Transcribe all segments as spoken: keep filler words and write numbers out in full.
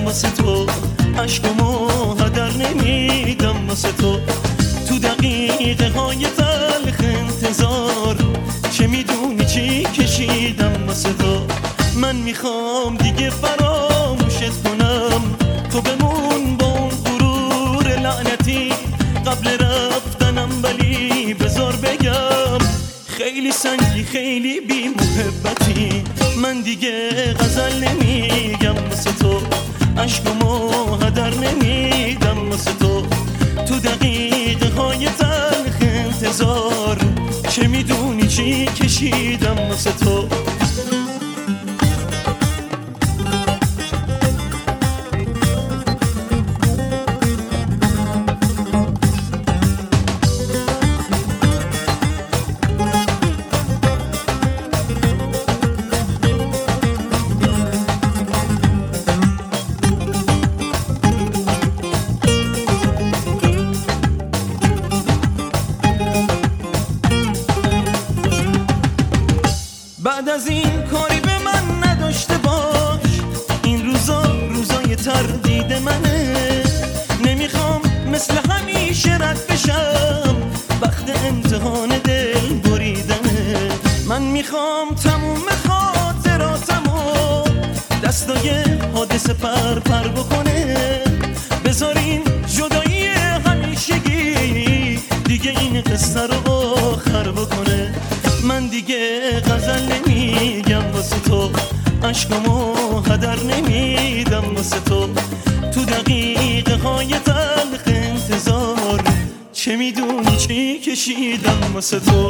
واسه تو، عشقمو هدر نمیدم واسه تو. تو دقیقه های تلخ انتظار چه میدونی چی کشیدم واسه تو. من میخوام دیگه فراموشت کنم، تو بمون با اون غرور لعنتی قبل رفتنم، ولی بذار بگم خیلی سنگی خیلی بی محبتی. من دیگه غزل نمیگم واسه تو، عشقمو هدر نمیدم واسه تو. تو دقیقه های تلخ انتظار چه میدونی چی کشیدم واسه تو. بعد از این کاری به من نداشته باش، این روزا روزای تردید منه. نمیخوام مثل همیشه رد بشم، وقت امتحان دل بریدنه. من میخوام تموم خاطراتمو دستای حادثه پر پر بکنه. بذارین جدایی همیشگی دیگه این قصه رو آخر بکنه. من دیگه غزل نمیگم واسه تو، عشقمو هدر نمیدم واسه تو. تو دقیقه های تلخ انتظار چه میدونی چی کشیدم واسه تو.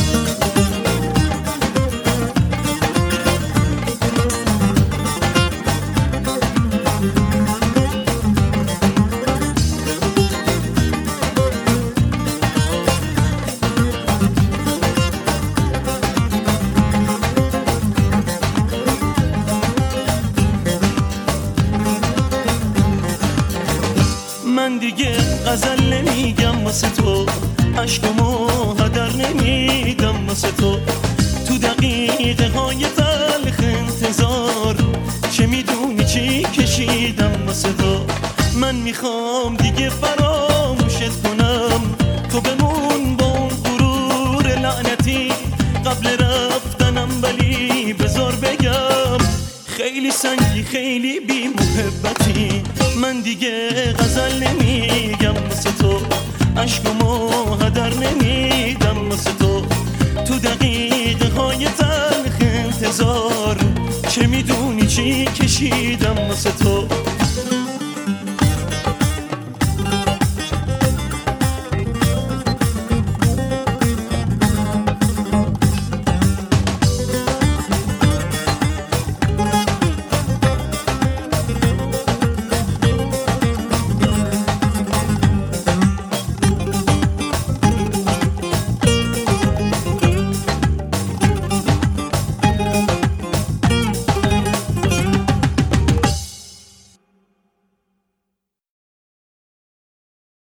من دیگه غزل نمیگم واسه تو، عشقمو هدر نمیدم واسه تو. تو دقیقه های تلخ انتظار چه میدونی چی کشیدم واسه تو. من میخوام دیگه فراموشت کنم، تو بمون با اون غرور لعنتی قبل رفتنم، ولی بذار بگم خیلی سنگی خیلی بی محبتی. من دیگه غزل نمیگم واسه تو، عشقمو هدر نمیدم واسه تو. تو دقیقه های تلخ انتظار چه میدونی چی کشیدم واسه تو.